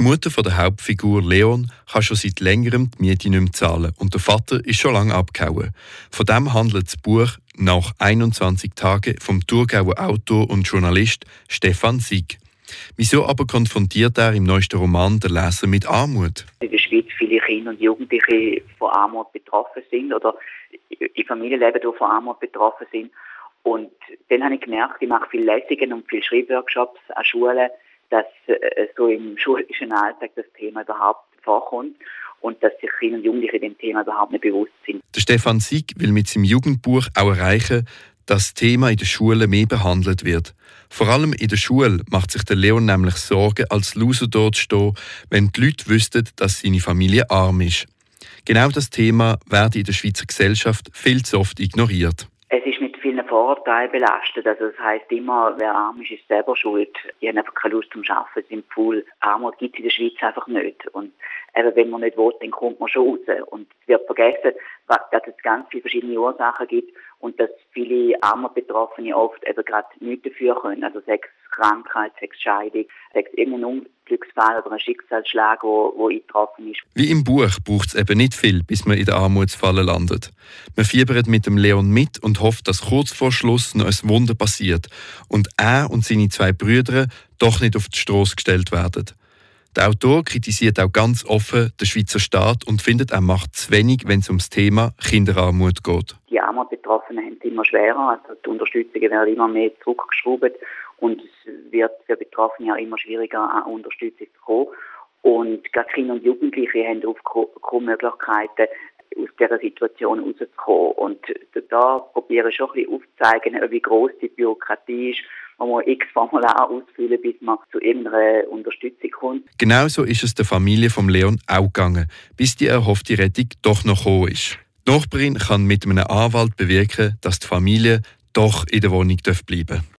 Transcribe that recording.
Die Mutter der Hauptfigur Leon kann schon seit längerem die Miete nicht mehr zahlen und der Vater ist schon lange abgehauen. Von dem handelt das Buch «Nach 21 Tagen» vom Thurgauer Autor und Journalist Stefan Sieg. Wieso aber konfrontiert er im neuesten Roman den Leser mit Armut? In der Schweiz viele Kinder und Jugendliche von Armut betroffen sind oder in Familienleben durch von Armut betroffen sind. Und dann habe ich gemerkt, ich mache viele Lesungen und viele Schreibworkshops an Schulen, dass so im schulischen Alltag das Thema überhaupt vorkommt und dass sich Kinder und Jugendliche dem Thema überhaupt nicht bewusst sind. Der Stefan Sieg will mit seinem Jugendbuch auch erreichen, dass das Thema in den Schulen mehr behandelt wird. Vor allem in der Schule macht sich der Leon nämlich Sorgen, als Loser dort zu stehen, wenn die Leute wüssten, dass seine Familie arm ist. Genau das Thema werde in der Schweizer Gesellschaft viel zu oft ignoriert. Es ist mit vielen Vorurteilen belastet. Also das heisst immer, wer arm ist selber schuld. Die haben einfach keine Lust zum Arbeiten, sind faul. Armut gibt es in der Schweiz einfach nicht. Und eben, wenn man nicht will, dann kommt man schon raus. Und es wird vergessen, dass es ganz viele verschiedene Ursachen gibt und dass viele Armutbetroffene oft eben gerade nichts dafür können. Also sei es Krankheit, sei es Scheidung, sei es irgendein Unglücksfall oder ein Schicksalsschlag, wo eingetroffen ist. Wie im Buch braucht es eben nicht viel, bis man in der Armutsfalle landet. Man fiebert mit dem Leon mit und hofft, dass kurz vor Schluss noch ein Wunder passiert und er und seine 2 Brüder doch nicht auf die Strasse gestellt werden. Der Autor kritisiert auch ganz offen den Schweizer Staat und findet, er macht zu wenig, wenn es ums Thema Kinderarmut geht. Die Armutbetroffenen haben es immer schwerer, also die Unterstützungen werden immer mehr zurückgeschraubt und es wird für Betroffene auch immer schwieriger, an Unterstützung zu kommen. Und gerade Kinder und Jugendliche haben oft kaum Möglichkeiten, aus dieser Situation rauszukommen. Und da probiere ich schon ein bisschen aufzuzeigen, wie gross die Bürokratie ist. Man muss x Formulare ausfüllen, bis man zu irgendeiner Unterstützung kommt. Genauso ist es der Familie von Leon auch gegangen, bis die erhoffte Rettung doch noch gekommen ist. Die Nachbarin kann mit einem Anwalt bewirken, dass die Familie doch in der Wohnung bleiben darf.